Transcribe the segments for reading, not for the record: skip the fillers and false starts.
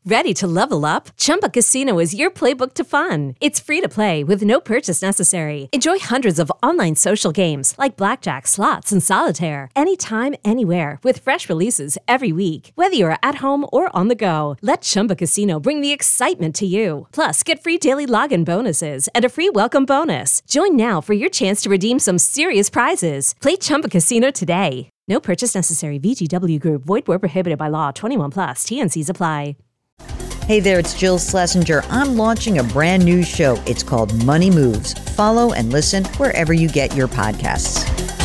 Ready to level up? Chumba Casino is your playbook to fun. It's free to play with no purchase necessary. Enjoy hundreds of online social games like blackjack, slots, and solitaire anytime, anywhere with fresh releases every week. Whether you're at home or on the go, let Chumba Casino bring the excitement to you. Plus, get free daily login bonuses and a free welcome bonus. Join now for your chance to redeem some serious prizes. Play Chumba Casino today. No purchase necessary. VGW Group. Void where prohibited by law. 21 plus. TNCs apply. Hey there, it's Jill Schlesinger. I'm launching a brand new show. It's called Money Moves. Follow and listen wherever you get your podcasts.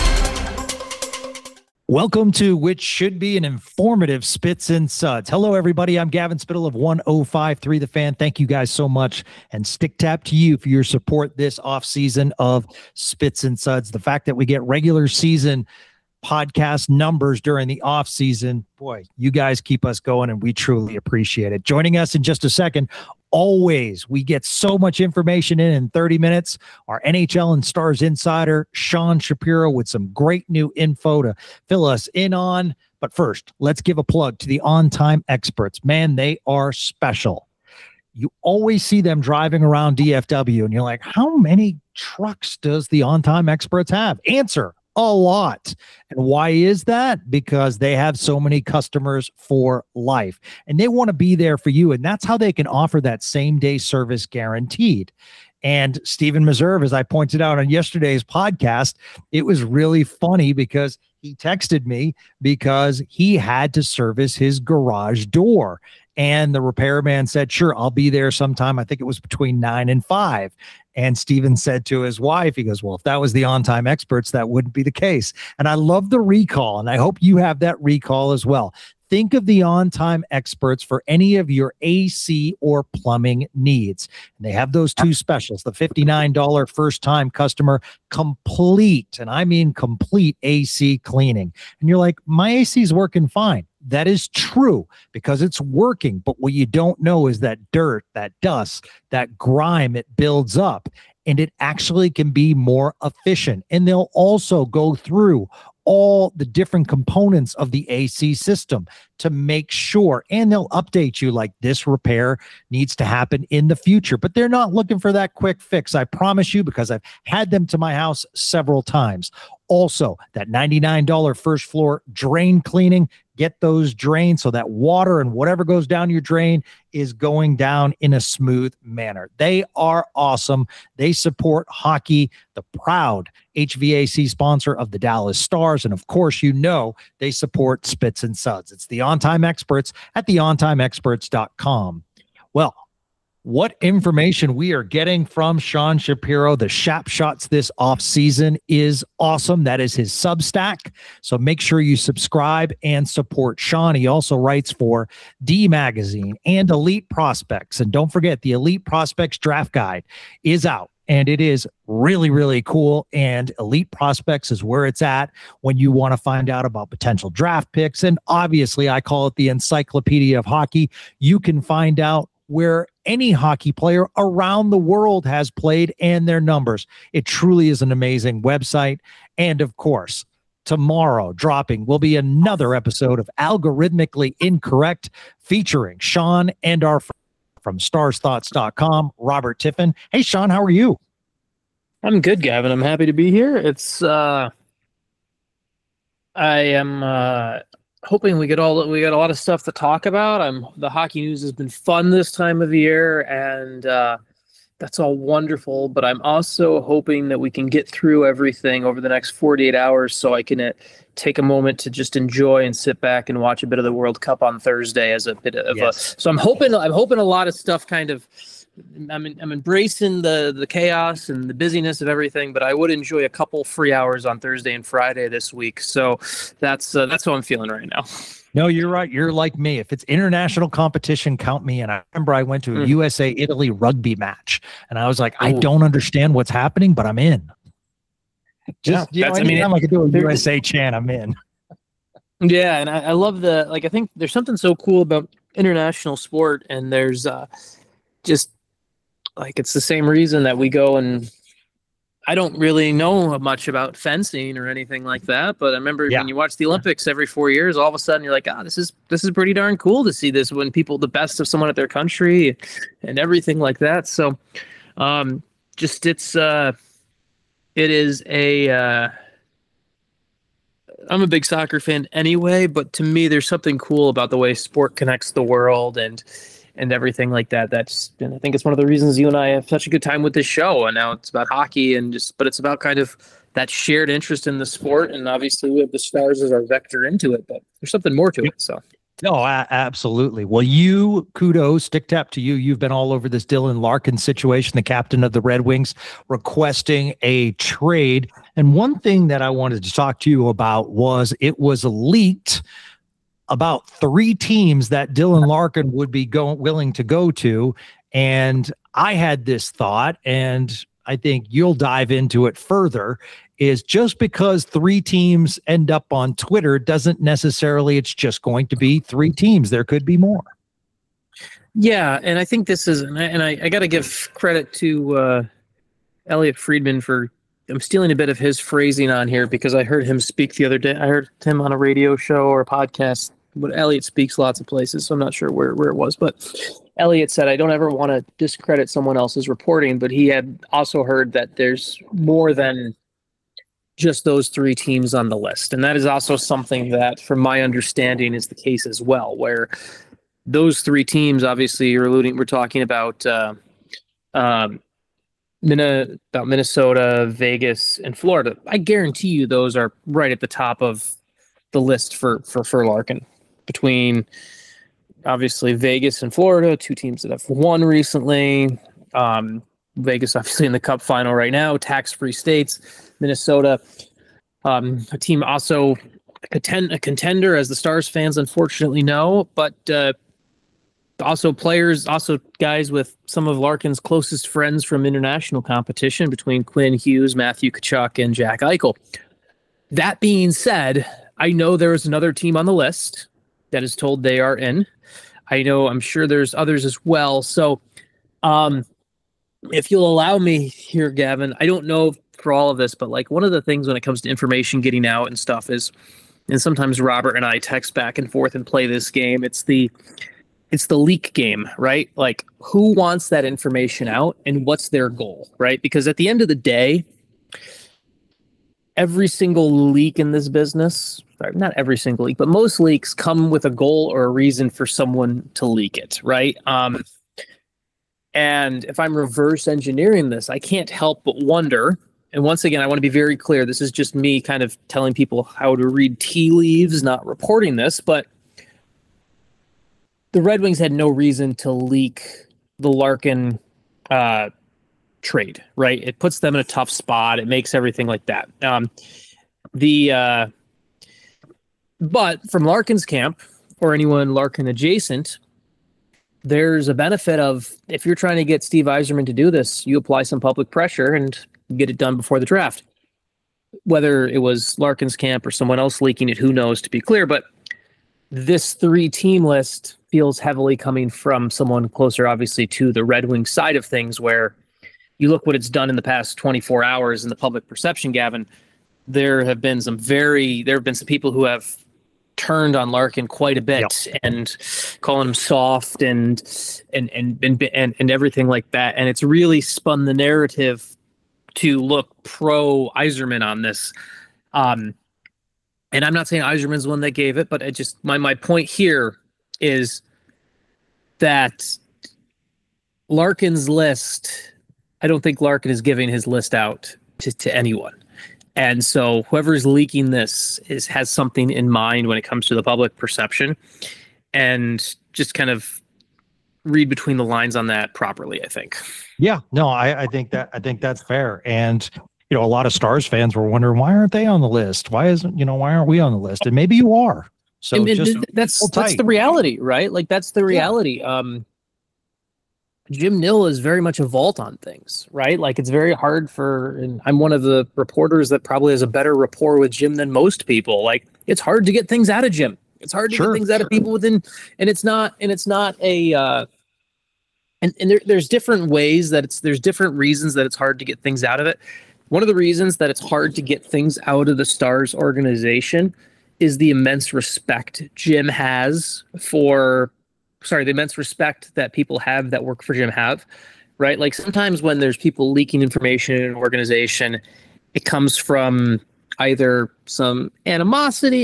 Welcome to which should be an informative Spits and Suds. Hello, everybody. I'm Gavin Spittle of 105.3 The Fan. Thank you guys so much. And stick tap to you for your support this off season of Spits and Suds. The fact that we get regular season podcast numbers during the off season, boy, you guys keep us going and we truly appreciate it. Joining us in just a second, always, we get so much information in 30 minutes. Our NHL and Stars insider, Sean Shapiro, with some great new info to fill us in on. But first, let's give a plug to the On Time Experts. Man, they are special. You always see them driving around DFW and you're like, how many trucks does the On Time Experts have? Answer: a lot. And why is that? Because they have so many customers for life and they want to be there for you. And that's how they can offer that same day service guaranteed. And Stephen Meserve, as I pointed out on yesterday's podcast, it was really funny because he texted me because he had to service his garage door. And the repairman said, sure, I'll be there sometime. I think it was between 9 and 5. And Steven said to his wife, he goes, well, if that was the On Time Experts, that wouldn't be the case. And I love the recall. And I hope you have that recall as well. Think of the On Time Experts for any of your AC or plumbing needs. And they have those two specials, the $59 first time customer complete, and I mean complete AC cleaning. And you're like, my AC is working fine. That is true because it's working. But what you don't know is that dirt, that dust, that grime, it builds up and it actually can be more efficient. And they'll also go through all the different components of the AC system to make sure, and they'll update you like this repair needs to happen in the future, but they're not looking for that quick fix. I promise you, because I've had them to my house several times. Also, that $99 first floor drain cleaning, get those drains so that water and whatever goes down your drain is going down in a smooth manner. They are awesome. They support hockey, the proud HVAC sponsor of the Dallas Stars. And of course, you know, they support Spits and Suds. It's the On Time Experts at theontimeexperts.com. Well, what information we are getting from Sean Shapiro, the Shap Shots this off season, is awesome. That is his Substack. So make sure you subscribe and support Sean. He also writes for D Magazine and Elite Prospects. And don't forget, the Elite Prospects Draft Guide is out. And it is really, really cool. And Elite Prospects is where it's at when you want to find out about potential draft picks. And obviously, I call it the Encyclopedia of Hockey. You can find out where any hockey player around the world has played and their numbers. It truly is an amazing website. And of course, tomorrow dropping will be another episode of Algorithmically Incorrect featuring Sean and our friend from starsthoughts.com, Robert Tiffin. Hey, Sean, how are you? I'm good, Gavin. I'm happy to be here. It's I am hoping we got a lot of stuff to talk about. The hockey news has been fun this time of the year, and that's all wonderful. But I'm also hoping that we can get through everything over the next 48 hours, so I can take a moment to just enjoy and sit back and watch a bit of the World Cup on Thursday as a bit of So I'm hoping a lot of stuff kind of. I'm embracing the chaos and the busyness of everything, but I would enjoy a couple free hours on Thursday and Friday this week. So that's how I'm feeling right now. No, you're right. You're like me. If it's international competition, count me in. I remember I went to a USA-Italy rugby match, and I was like, I don't understand what's happening, but I'm in. Anytime I could do a USA chant, I'm in. Yeah, and I love I think there's something so cool about international sport, and there's just like it's the same reason that we go and I don't really know much about fencing or anything like that, but I remember when you watch the Olympics every 4 years, all of a sudden you're like, this is pretty darn cool to see this when people, the best of someone at their country and everything like that. So, it is I'm a big soccer fan anyway, but to me, there's something cool about the way sport connects the world and everything like that. And I think it's one of the reasons you and I have such a good time with this show. And now it's about hockey but it's about kind of that shared interest in the sport. And obviously we have the Stars as our vector into it, but there's something more to it. So. No, absolutely. Well, kudos, stick tap to you. You've been all over this Dylan Larkin situation, the captain of the Red Wings, requesting a trade. And one thing that I wanted to talk to you about was it was leaked about 3 teams that Dylan Larkin would be willing to go to. And I had this thought, and I think you'll dive into it further, is just because 3 teams end up on Twitter doesn't necessarily it's just going to be 3 teams. There could be more. Yeah, and I think this is, and I got to give credit to Elliot Friedman for, I'm stealing a bit of his phrasing on here because I heard him speak the other day. I heard him on a radio show or a podcast. But Elliot speaks lots of places, so I'm not sure where it was. But Elliot said, I don't ever want to discredit someone else's reporting, but he had also heard that there's more than just those 3 teams on the list. And that is also something that, from my understanding, is the case as well, where those 3 teams, obviously, we're talking about Minnesota, Vegas, and Florida. I guarantee you those are right at the top of the list for Larkin. Between obviously Vegas and Florida, 2 teams that have won recently. Vegas obviously in the Cup final right now, tax-free states. Minnesota, a team also a contender, as the Stars fans unfortunately know, but also players, also guys with some of Larkin's closest friends from international competition between Quinn Hughes, Matthew Tkachuk, and Jack Eichel. That being said, I know there is another team on the list that is told they are in. I'm sure there's others as well. So if you'll allow me here, Gavin, I don't know for all of this, but like one of the things when it comes to information getting out and stuff is, and sometimes Robert and I text back and forth and play this game. It's the leak game, right? Like who wants that information out and what's their goal, right? Because at the end of the day, every single leak in this business, not every single leak, but most leaks come with a goal or a reason for someone to leak it, right? And if I'm reverse engineering this, I can't help but wonder, and once again, I want to be very clear, this is just me kind of telling people how to read tea leaves, not reporting this, but the Red Wings had no reason to leak the Larkin trade, right? It puts them in a tough spot. It makes everything like that. But from Larkin's camp or anyone Larkin adjacent, there's a benefit of, if you're trying to get Steve Yzerman to do this, you apply some public pressure and get it done before the draft. Whether it was Larkin's camp or someone else leaking it, who knows, to be clear, but this 3-team list feels heavily coming from someone closer, obviously, to the Red Wings side of things, where you look what it's done in the past 24 hours in the public perception, Gavin. There have been some people who have turned on Larkin quite a bit, and calling him soft and everything like that. And it's really spun the narrative to look pro Yzerman on this. And I'm not saying Yzerman's the one that gave it, but it just my point here is that Larkin's list, I don't think Larkin is giving his list out to anyone. And so whoever's leaking this has something in mind when it comes to the public perception, and just kind of read between the lines on that properly, I think. Yeah, no, I think that's fair. And, a lot of Stars fans were wondering, why aren't they on the list? Why aren't we on the list? And maybe you are. So that's the reality, right? Like that's the reality. Yeah. Jim Nill is very much a vault on things, right? Like it's very hard and I'm one of the reporters that probably has a better rapport with Jim than most people. Like it's hard to get things out of Jim. It's hard to get things out of people within, and it's not a, and there's different ways there's different reasons that it's hard to get things out of it. one of the reasons that it's hard to get things out of the Stars organization is the immense respect Jim has for, the immense respect that people have that work for Jim have, right? Like sometimes when there's people leaking information in an organization, it comes from either some animosity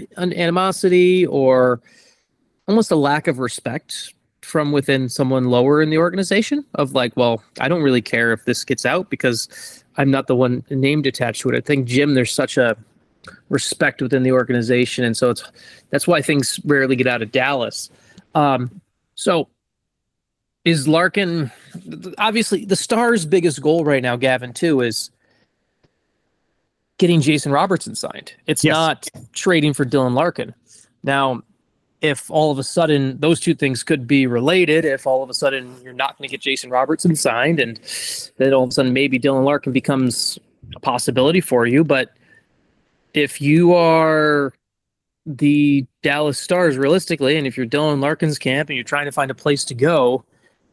or almost a lack of respect from within someone lower in the organization of like, well, I don't really care if this gets out because I'm not the one named attached to it. I think Jim, there's such a respect within the organization. And so that's why things rarely get out of Dallas. So is Larkin, obviously the Stars' biggest goal right now, Gavin, too, is getting Jason Robertson signed. It's not trading for Dylan Larkin. Now, if all of a sudden those two things could be related, if all of a sudden you're not going to get Jason Robertson signed and then all of a sudden maybe Dylan Larkin becomes a possibility for you. But if you are the Dallas Stars realistically, and if you're Dylan Larkin's camp and you're trying to find a place to go,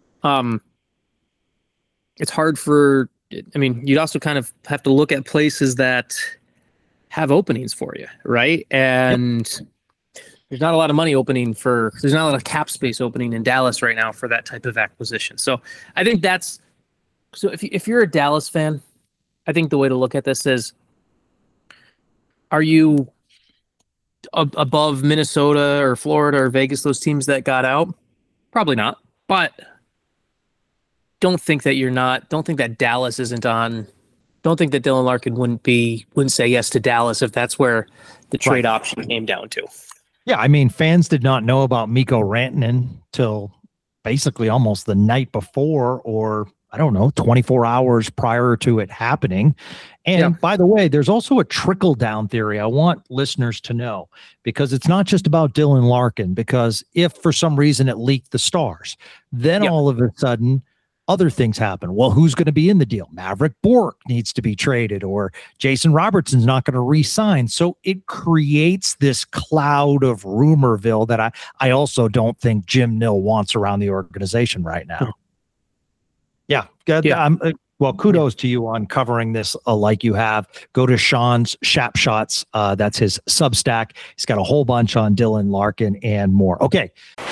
it's hard for, you'd also kind of have to look at places that have openings for you, right? And there's not a lot of money there's not a lot of cap space opening in Dallas right now for that type of acquisition. So I think if you're a Dallas fan, I think the way to look at this is, are you above Minnesota or Florida or Vegas, those teams that got out? Probably not. But don't think that Dallas isn't on. Don't think that Dylan Larkin wouldn't say yes to Dallas if that's where the trade option came down to. Yeah, fans did not know about Mikko Rantanen till basically almost the night before, or I don't know, 24 hours prior to it happening. And by the way, there's also a trickle down theory I want listeners to know, because it's not just about Dylan Larkin, because if for some reason it leaked the Stars, then all of a sudden other things happen. Well, who's going to be in the deal? Maverick Bourque needs to be traded, or Jason Robertson's not going to re-sign. So it creates this cloud of rumorville that I also don't think Jim Nill wants around the organization right now. Yeah. Good. Yeah. Well, kudos to you on covering this like you have. Go to Sean's Shap Shots. That's his Substack. He's got a whole bunch on Dylan Larkin and more. Okay.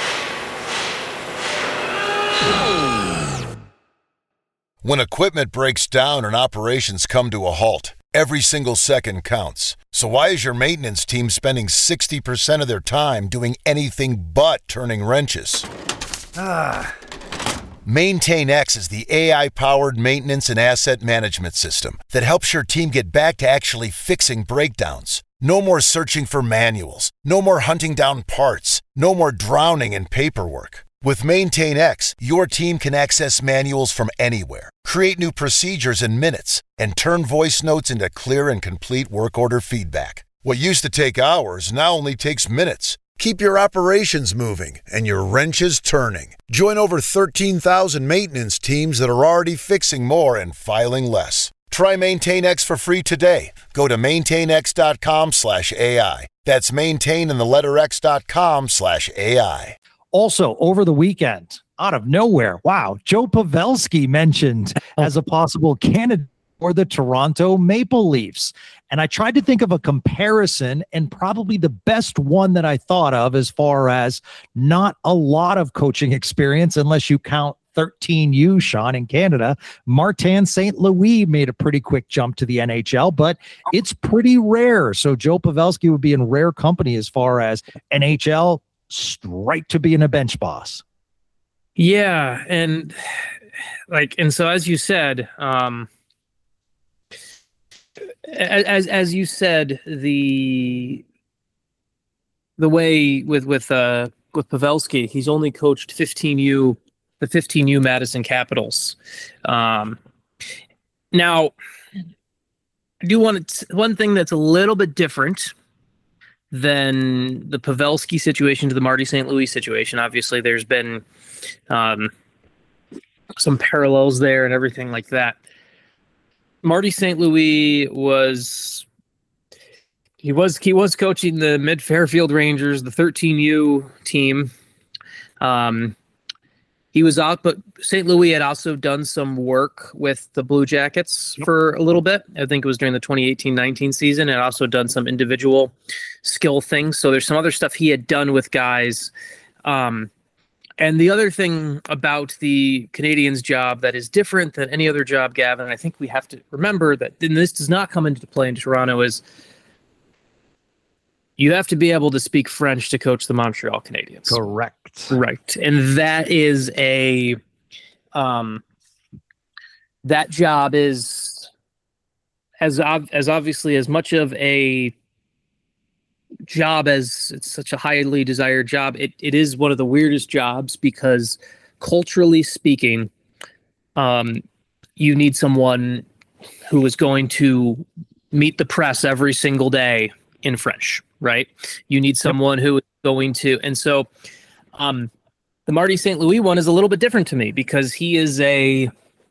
When equipment breaks down and operations come to a halt, every single second counts. So why is your maintenance team spending 60% of their time doing anything but turning wrenches? MaintainX is the AI-powered maintenance and asset management system that helps your team get back to actually fixing breakdowns. No more searching for manuals. No more hunting down parts. No more drowning in paperwork. With MaintainX, your team can access manuals from anywhere, create new procedures in minutes, and turn voice notes into clear and complete work order feedback. What used to take hours now only takes minutes. Keep your operations moving and your wrenches turning. Join over 13,000 maintenance teams that are already fixing more and filing less. Try MaintainX for free today. Go to maintainx.com/AI. That's maintain and the letter x.com/AI. Also, over the weekend, out of nowhere, Joe Pavelski mentioned as a possible candidate for the Toronto Maple Leafs. And I tried to think of a comparison, and probably the best one that I thought of, as far as not a lot of coaching experience, unless you count 13U, Sean, in Canada. Martin St. Louis made a pretty quick jump to the NHL, but it's pretty rare. So Joe Pavelski would be in rare company as far as NHL, straight to being a bench boss. Yeah. And so as you said, as you said, the way with Pavelski, he's only coached the 15U Madison Capitals. Now, I do want one thing that's a little bit different than the Pavelski situation to the Marty St. Louis situation. Obviously, there's been some parallels there and everything like that. Marty St. Louis was coaching the Mid Fairfield Rangers, the 13U team. he was out, but St. Louis had also done some work with the Blue Jackets for a little bit. I think it was during the 2018-19 season, and also done some individual skill things. So there's some other stuff he had done with guys. And the other thing about the Canadiens job that is different than any other job, Gavin, I think we have to remember that, and this does not come into play in Toronto, is you have to be able to speak French to coach the Montreal Canadiens. Correct. Right. And that is that job is as obviously as much of a job as it's such a highly desired job. It is one of the weirdest jobs because culturally speaking, you need someone who is going to meet the press every single day in French. Right. You need someone who is going to. And so the Marty St. Louis one is a little bit different to me because he is a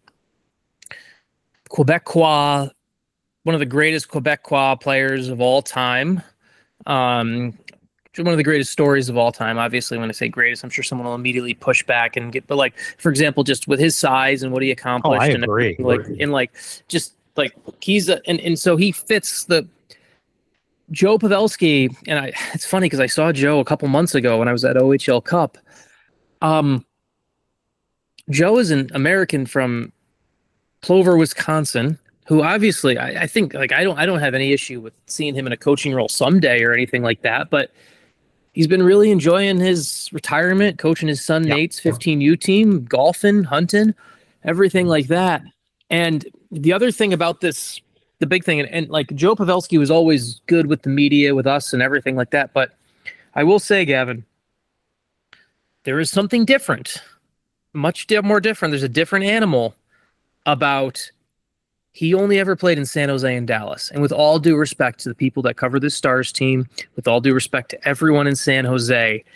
Quebecois, one of the greatest Quebecois players of all time. One of the greatest stories of all time. Obviously, when I say greatest, I'm sure someone will immediately push back and get, but like, for example, just with his size and what he accomplished. I agree. And so he fits the, Joe Pavelski, and it's funny because I saw Joe a couple months ago when I was at OHL Cup. Joe is an American from Plover, Wisconsin, who obviously I think like I don't have any issue with seeing him in a coaching role someday or anything like that, but he's been really enjoying his retirement, coaching his son Nate's 15U team, golfing, hunting, everything like that. And the other thing about this, the big thing, and like Joe Pavelski was always good with the media, with us and everything like that. But I will say, Gavin, there is something different, much more different. There's a different animal about he only ever played in San Jose and Dallas. And with all due respect to the people that cover the Stars team, with all due respect to everyone in San Jose,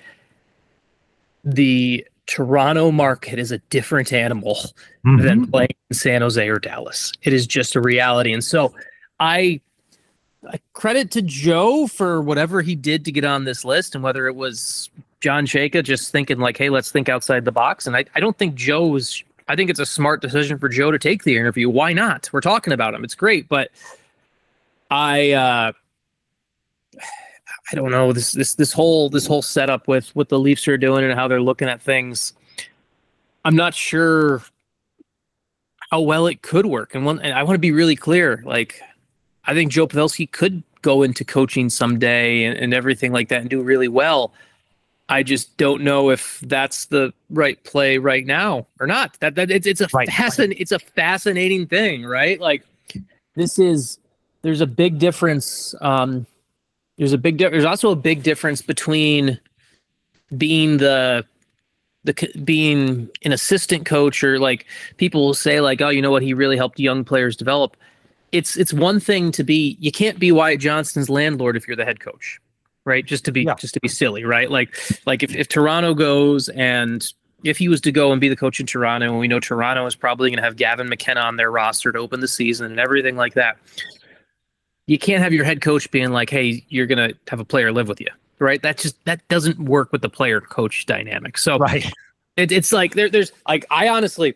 the Toronto market is a different animal than playing in San Jose or Dallas. It is just a reality. And so I credit to Joe for whatever he did to get on this list, and whether it was John Chayka just thinking like, hey, let's think outside the box. And I don't think I think it's a smart decision for Joe to take the interview. Why not? We're talking about him. It's great. But I don't know, this whole setup with what the Leafs are doing and how they're looking at things. I'm not sure how well it could work. And I want to be really clear. Like, I think Joe Pavelski could go into coaching someday and everything like that and do really well. I just don't know if that's the right play right now or not. It's a fascinating thing, right? Like, there's a big difference. There's also a big difference between being being an assistant coach, or like people will say like, oh, you know what, he really helped young players develop. It's one thing to be, you can't be Wyatt Johnston's landlord if you're the head coach, right? Just to be silly, right? Like if Toronto goes, and if he was to go and be the coach in Toronto, and we know Toronto is probably going to have Gavin McKenna on their roster to open the season and everything like that, you can't have your head coach being like, hey, you're going to have a player live with you, right? That doesn't work with the player coach dynamic. So right. It's like there's like, I honestly,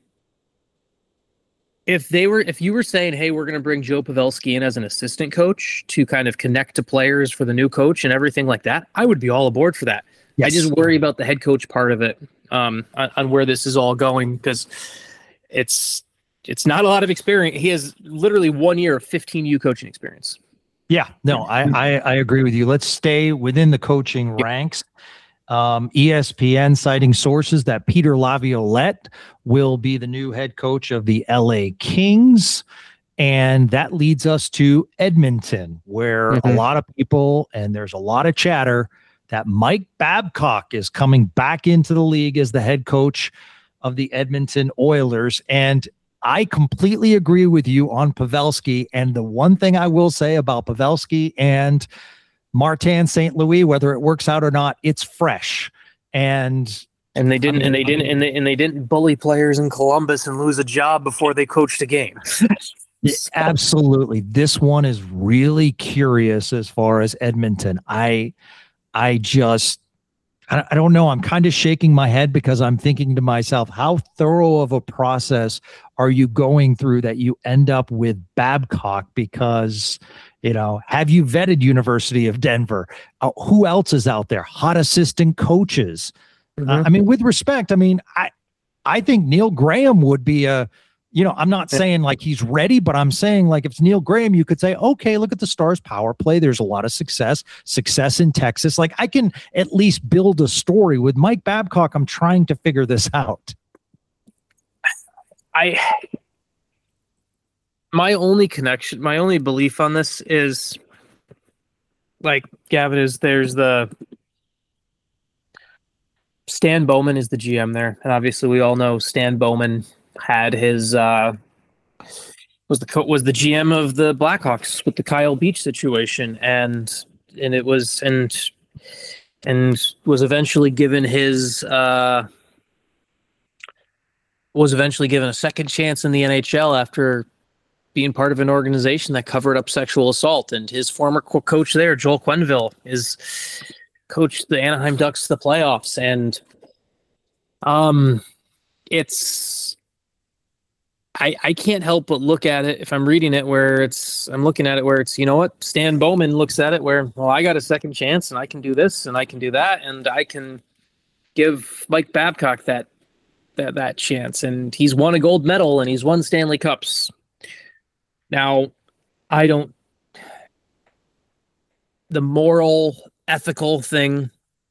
if you were saying, hey, we're going to bring Joe Pavelski in as an assistant coach to kind of connect to players for the new coach and everything like that, I would be all aboard for that. Yes. I just worry about the head coach part of it, on where this is all going, because it's not a lot of experience. He has literally 1 year of 15U coaching experience. Yeah, no, I agree with you. Let's stay within the coaching ranks. ESPN citing sources that Peter Laviolette will be the new head coach of the LA Kings. And that leads us to Edmonton, where a lot of people, and there's a lot of chatter, that Mike Babcock is coming back into the league as the head coach of the Edmonton Oilers. And I completely agree with you on Pavelski. And the one thing I will say about Pavelski and Martin St. Louis, whether it works out or not, it's fresh. And they didn't bully players in Columbus and lose a job before they coached a game. Absolutely. This one is really curious as far as Edmonton. I just I don't know. I'm kind of shaking my head because I'm thinking to myself, how thorough of a process are you going through that you end up with Babcock? Because, have you vetted University of Denver? Who else is out there? Hot assistant coaches. Mm-hmm. With respect, I think Neil Graham would be I'm not saying like he's ready, but I'm saying like if it's Neil Graham, you could say, okay, look at the Stars power play. There's a lot of success in Texas. Like I can at least build a story with Mike Babcock. I'm trying to figure this out. My only belief on this is like Gavin there's the Stan Bowman is the GM there. And obviously we all know Stan Bowman had his was the GM of the Blackhawks with the Kyle Beach situation, and it was and was eventually given a second chance in the NHL after being part of an organization that covered up sexual assault. And his former coach there, Joel Quenneville, is coached the Anaheim Ducks to the playoffs, and I can't help but look at it if I'm reading it I'm looking at it where it's, Stan Bowman looks at it where, well, I got a second chance and I can do this and I can do that and I can give Mike Babcock that chance. And he's won a gold medal and he's won Stanley Cups. Now, the moral, ethical thing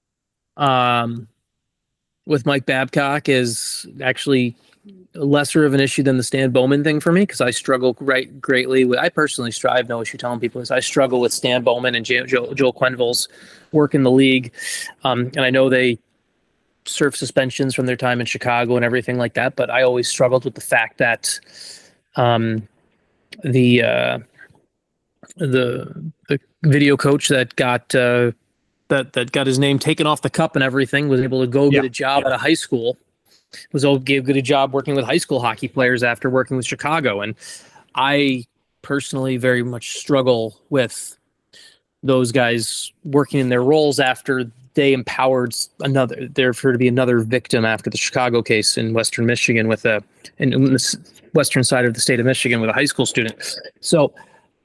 with Mike Babcock is actually lesser of an issue than the Stan Bowman thing for me, because I struggle greatly with. I personally strive. No issue telling people this. I struggle with Stan Bowman and Joel Quenneville's work in the league, and I know they serve suspensions from their time in Chicago and everything like that. But I always struggled with the fact that the video coach that got that got his name taken off the cup and everything was able to go get a job at a high school. Gave good a job working with high school hockey players after working with Chicago. And I personally very much struggle with those guys working in their roles after they empowered there to be another victim after the Chicago case in Western Michigan in the western side of the state of Michigan with a high school student. So,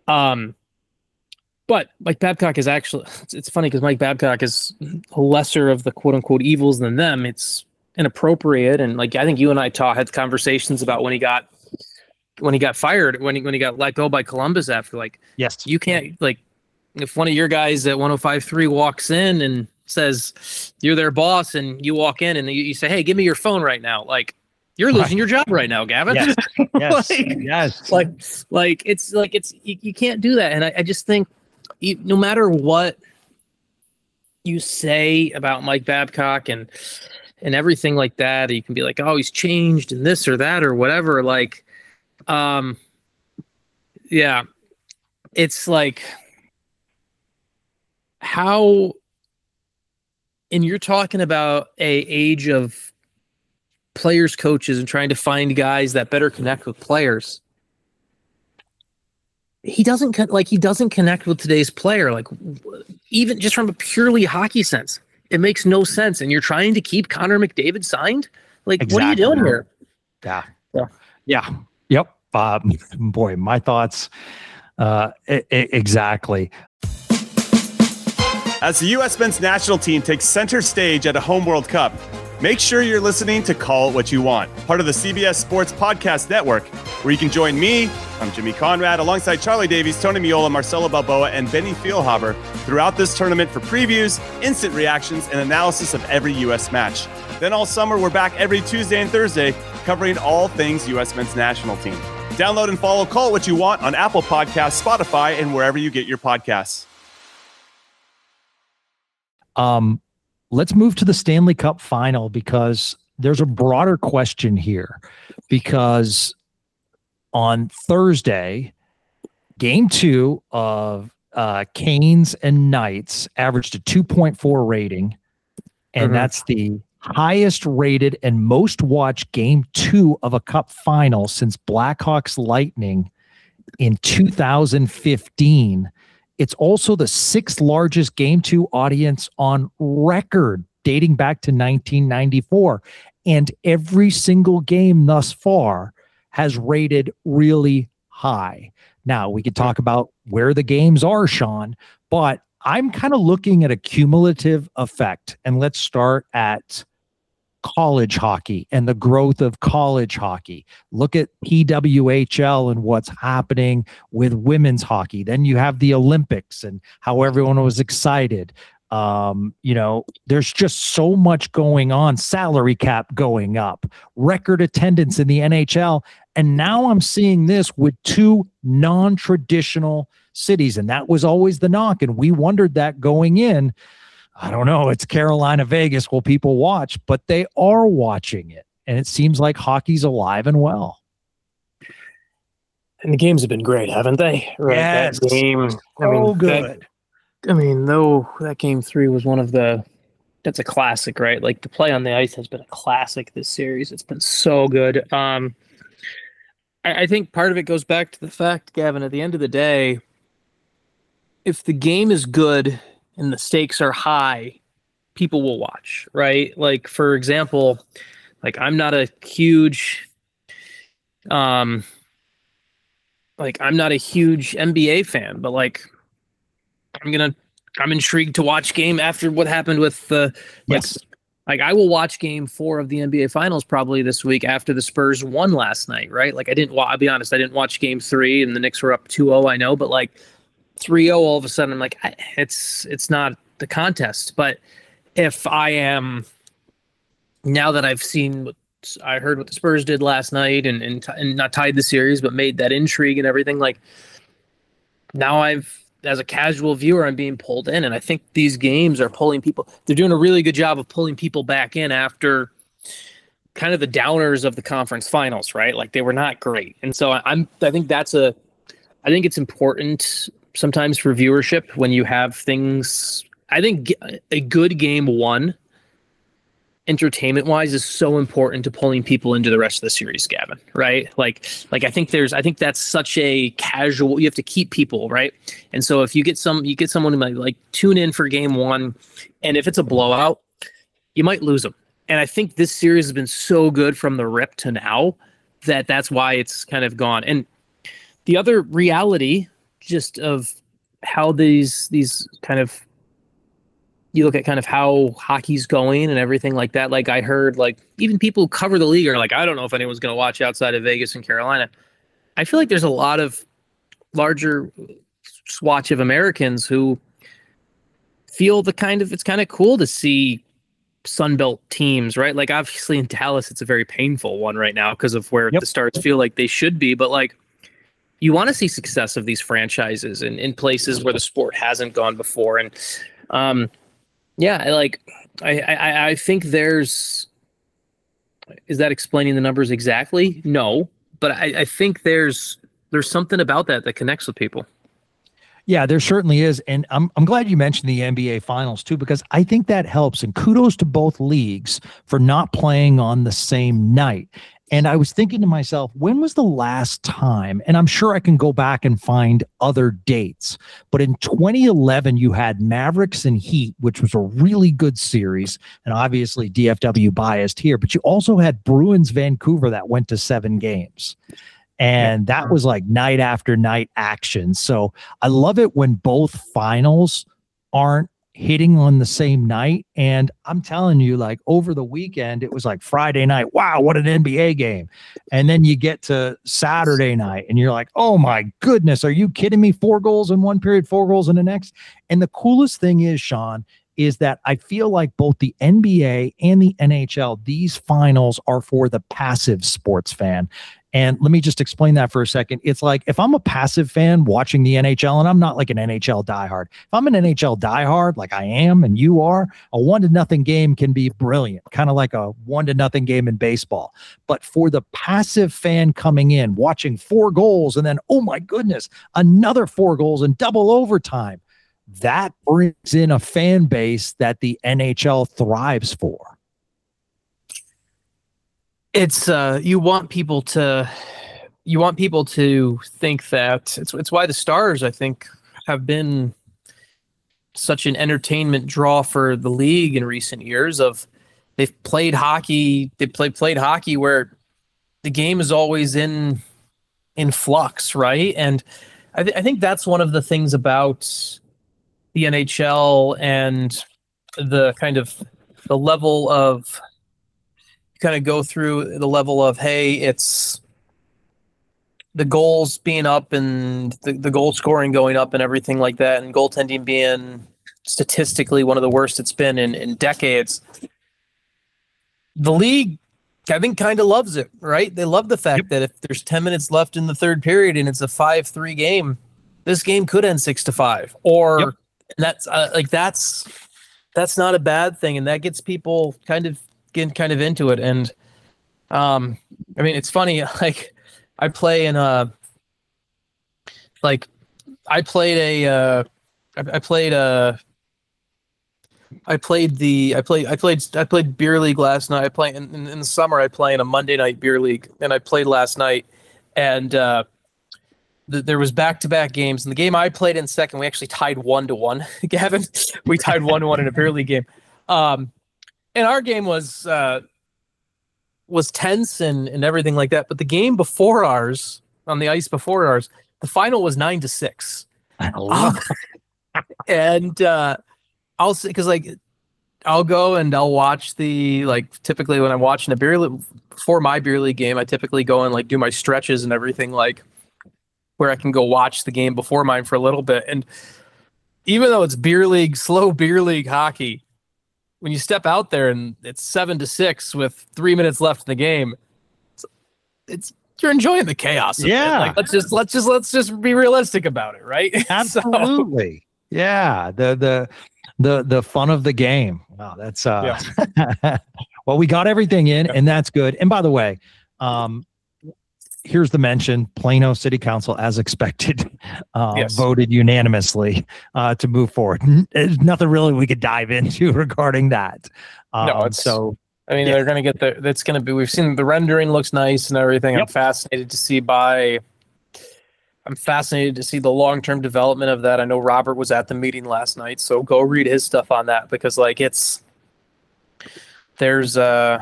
but Mike Babcock is actually, it's funny because Mike Babcock is lesser of the quote unquote evils than them. It's inappropriate, and like I think you and I had conversations about when he got fired, when he got let go by Columbus after, like, yes, you can't, like, if one of your guys at 105.3 walks in and says you're their boss and you walk in and you say, hey, give me your phone right now, like, you're losing your job right now, Gavin. Yes. Yes. yes. Like it's you can't do that. And I just think no matter what you say about Mike Babcock and everything like that, you can be like, oh, he's changed and this or that or whatever. Like, yeah, it's like how, and you're talking about a age of players, coaches, and trying to find guys that better connect with players. He doesn't connect with today's player. Like, even just from a purely hockey sense, it makes no sense. And you're trying to keep Connor McDavid signed? Like, exactly. What are you doing here? Yeah. Yep. Boy, my thoughts. Exactly. As the U.S. men's national team takes center stage at a home World Cup, make sure you're listening to Call It What You Want, part of the CBS Sports Podcast Network, where you can join me, I'm Jimmy Conrad, alongside Charlie Davies, Tony Miola, Marcelo Balboa, and Benny Feilhaber throughout this tournament for previews, instant reactions, and analysis of every U.S. match. Then all summer, we're back every Tuesday and Thursday, covering all things U.S. men's national team. Download and follow Call It What You Want on Apple Podcasts, Spotify, and wherever you get your podcasts. Let's move to the Stanley Cup final, because there's a broader question here, because on Thursday, game 2 of Canes and Knights averaged a 2.4 rating, and that's the highest rated and most watched game 2 of a cup final since Blackhawks Lightning in 2015. It's also the 6th largest game 2 audience on record, dating back to 1994. And every single game thus far has rated really high. Now, we could talk about where the games are, Sean, but I'm kind of looking at a cumulative effect. And let's start at college hockey and the growth of college hockey. Look at PWHL and what's happening with women's hockey. Then you have the Olympics and how everyone was excited. There's just so much going on. Salary cap going up, record attendance in the NHL. And now I'm seeing this with two non-traditional cities. And that was always the knock. And we wondered that going in. I don't know. It's Carolina, Vegas. Will people watch? But they are watching it. And it seems like hockey's alive and well. And the games have been great, haven't they? Right? Yes. That game, Good. Though that game 3 was that's a classic, right? Like the play on the ice has been a classic this series. It's been so good. I think part of it goes back to the fact, Gavin, at the end of the day, if the game is good and the stakes are high, people will watch, right? Like, for example, like I'm not a huge NBA fan, but like I'm intrigued to watch game after what happened with the yes. Like I will watch game 4 of the NBA Finals probably this week after the Spurs won last night, right? Like I'll be honest, I didn't watch game 3 and the Knicks were up 2-0, I know, but like 3-0 all of a sudden I'm like, it's not the contest. But if I am, now that I've seen I heard what the Spurs did last night and not tied the series, but made that intrigue and everything, like now as a casual viewer, I'm being pulled in. And I think these games are pulling people. They're doing a really good job of pulling people back in after kind of the downers of the conference finals, right? Like they were not great. And so I think it's important sometimes for viewership when you have things. I think a good game 1 entertainment wise is so important to pulling people into the rest of the series, Gavin, right? Like I think that's such a casual, you have to keep people, right? And so if you get someone who might like tune in for game 1, and if it's a blowout, you might lose them. And I think this series has been so good from the rip to now that's why it's kind of gone. And the other reality just of how these kind of, you look at kind of how hockey's going and everything like that. Like I heard, like even people who cover the league are like, I don't know if anyone's going to watch outside of Vegas and Carolina. I feel like there's a lot of larger swatch of Americans who feel it's kind of cool to see Sunbelt teams, right? Like obviously in Dallas, it's a very painful one right now because of where the Stars feel like they should be. But like you want to see success of these franchises in places where the sport hasn't gone before. And, I think is that explaining the numbers exactly? No, but I think there's something about that connects with people. Yeah, there certainly is. And I'm glad you mentioned the NBA Finals too, because I think that helps. And kudos to both leagues for not playing on the same night. And I was thinking to myself, when was the last time? And I'm sure I can go back and find other dates. But in 2011, you had Mavericks and Heat, which was a really good series. And obviously DFW biased here. But you also had Bruins Vancouver that went to 7 games. And that was like night after night action. So I love it when both finals aren't hitting on the same night. And I'm telling you, like over the weekend, it was like Friday night. Wow, what an NBA game. And then you get to Saturday night and you're like, oh my goodness, are you kidding me? 4 goals in one period, 4 goals in the next. And the coolest thing is, Sean, is that I feel like both the NBA and the NHL, these finals are for the passive sports fan. And let me just explain that for a second. It's like if I'm a passive fan watching the NHL, and I'm not like an NHL diehard. If I'm an NHL diehard, like I am and you are, a 1-0 game can be brilliant, kind of like a 1-0 game in baseball. But for the passive fan coming in, watching 4 goals, and then, oh my goodness, another 4 goals in double overtime, that brings in a fan base that the NHL thrives for. It's you want people to think that it's why the Stars, I think, have been such an entertainment draw for the league in recent years. They've played hockey. They played hockey where the game is always in flux, right? And I think that's one of the things about the NHL and the kind of the level of kind of go through the level of, hey, it's the goals being up and the goal scoring going up and everything like that, and goaltending being statistically one of the worst it's been in decades. The league, I think, kind of loves it, right? They love the fact that if there's 10 minutes left in the third period and it's a 5-3 game, this game could end 6-5, or that's that's not a bad thing, and that gets people kind of into it. And I mean, it's funny, like I played beer league last night. I play in the summer. I play in a Monday night beer league, and I played last night. And there was back-to-back games. And the game I played in second, we actually tied 1-1. Gavin, we tied 1-1 in a beer league game. And our game was tense and everything like that. But the game before ours, on the ice before ours, the final was 9-6. And I'll say, because like I'll go and I'll watch typically when I'm watching a beer league, before my beer league game, I typically go and like do my stretches and everything, like where I can go watch the game before mine for a little bit. And even though it's slow beer league hockey, when you step out there and it's 7-6 with 3 minutes left in the game, it's you're enjoying the chaos. Yeah. Like, let's just be realistic about it, right? Absolutely. Yeah. The fun of the game. Wow. That's well, we got everything in, and that's good. And by the way, here's the mention: Plano City Council, as expected, voted unanimously to move forward. There's nothing really we could dive into regarding that. They're going to get there. That's going to be. We've seen the rendering looks nice and everything. Yep. I'm fascinated to see the long-term development of that. I know Robert was at the meeting last night, so go read his stuff on that, because like the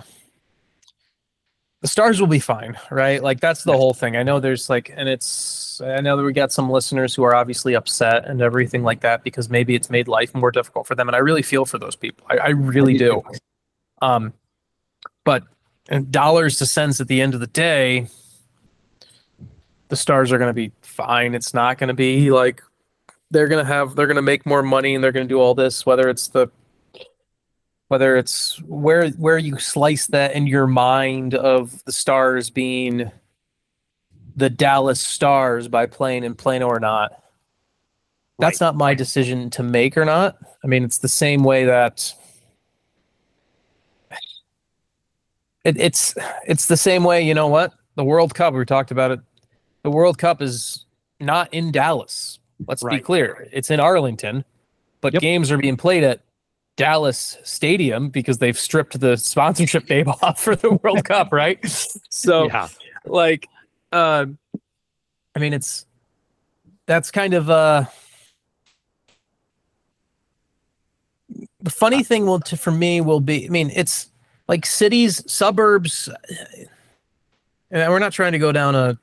Stars will be fine, right? Like that's the whole thing. I know there's I know that we got some listeners who are obviously upset and everything like that, because maybe it's made life more difficult for them. And I really feel for those people. I really do. But in dollars to cents at the end of the day, the Stars are going to be fine. It's not going to be like they're going to make more money and they're going to do all this, whether it's where you slice that in your mind of the Stars being the Dallas Stars by playing in Plano or not. That's not my decision to make or not. I mean, it's the same way that it's the same way, you know what? The World Cup, we talked about it. The World Cup is not in Dallas. Let's be clear. It's in Arlington, but games are being played at Dallas Stadium because they've stripped the sponsorship name off for the World Cup, right? So, I mean, that's kind of the funny thing for me will be, I mean, it's like cities, suburbs, and we're not trying to go down a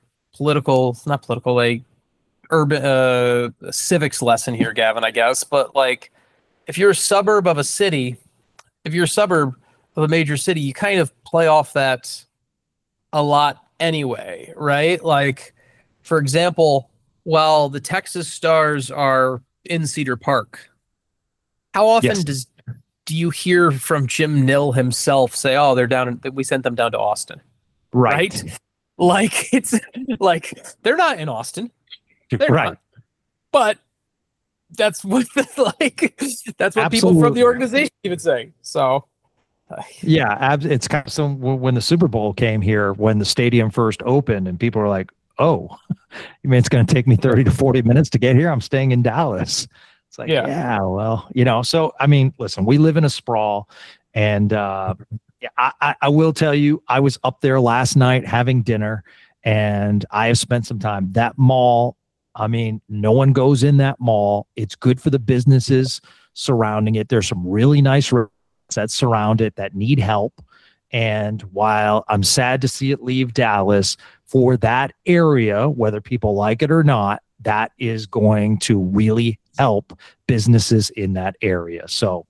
urban civics lesson here, Gavin, I guess, but like if you're a suburb of a city, if you're a suburb of a major city, you kind of play off that a lot anyway, right? Like, for example, while the Texas Stars are in Cedar Park, how often do you hear from Jim Nill himself say, "Oh, we sent them down to Austin," right? Like it's like they're not in Austin, they're not. But that's what people from the organization even say. So, it's kind of when the Super Bowl came here, when the stadium first opened, and people were like, "Oh, you mean it's going to take me 30 to 40 minutes to get here? I'm staying in Dallas." It's like, well, so, I mean, listen, we live in a sprawl, and I will tell you, I was up there last night having dinner, and I have spent some time. That mall, I mean, no one goes in that mall. It's good for the businesses. surrounding it. There's some really nice roads that surround it that need help. And while I'm sad to see it leave Dallas, for that area, whether people like it or not, that is going to really help businesses in that area. So,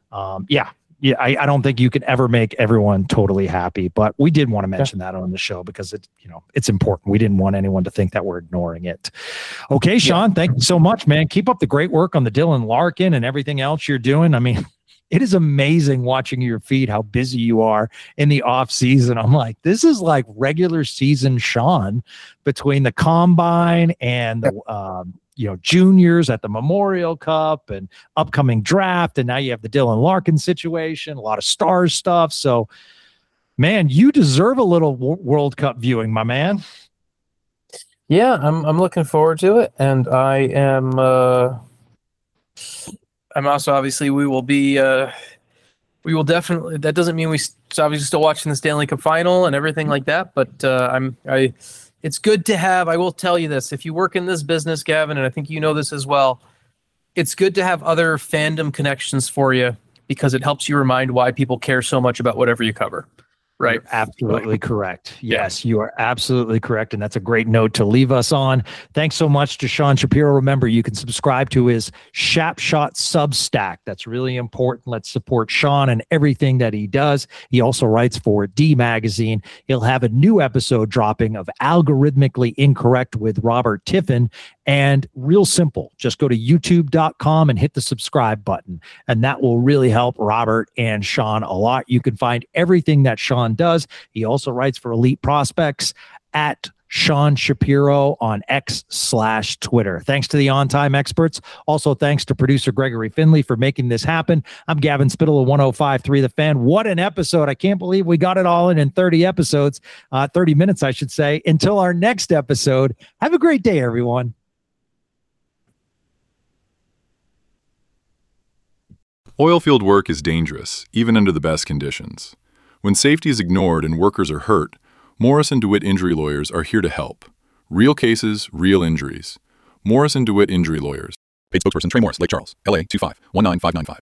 I don't think you can ever make everyone totally happy, but we did want to mention that on the show because it's important. We didn't want anyone to think that we're ignoring it. Okay, Sean, thank you so much, man. Keep up the great work on the Dylan Larkin and everything else you're doing. I mean, it is amazing watching your feed, how busy you are in the off season. I'm like, this is like regular season Sean between the combine and the, juniors at the Memorial Cup and upcoming draft. And now you have the Dylan Larkin situation, a lot of Stars stuff. So, man, you deserve a little World Cup viewing, my man. Yeah, I'm looking forward to it. And I'm also, obviously, we will definitely, that doesn't mean we obviously still watching the Stanley Cup final and everything like that, but it's good to have, I will tell you this, if you work in this business, Gavin, and I think you know this as well, it's good to have other fandom connections for you because it helps you remind why people care so much about whatever you cover. Right. You're absolutely correct. Yes, you are absolutely correct. And that's a great note to leave us on. Thanks so much to Sean Shapiro. Remember, you can subscribe to his Shapshot Substack. That's really important. Let's support Sean and everything that he does. He also writes for D Magazine. He'll have a new episode dropping of Algorithmically Incorrect with Robert Tiffin. And real simple, just go to youtube.com and hit the subscribe button. And that will really help Robert and Sean a lot. You can find everything that Sean does. He also writes for Elite Prospects at Sean Shapiro on X/Twitter. Thanks to the On Time experts. Also, thanks to producer Gregory Finley for making this happen. I'm Gavin Spittle of 105.3 The Fan. What an episode. I can't believe we got it all in 30 episodes, 30 minutes, I should say. Until our next episode, have a great day, everyone. Oilfield work is dangerous, even under the best conditions. When safety is ignored and workers are hurt, Morris & DeWitt Injury Lawyers are here to help. Real cases, real injuries. Morris & DeWitt Injury Lawyers. Paid spokesperson Trey Morris, Lake Charles, LA 2519595.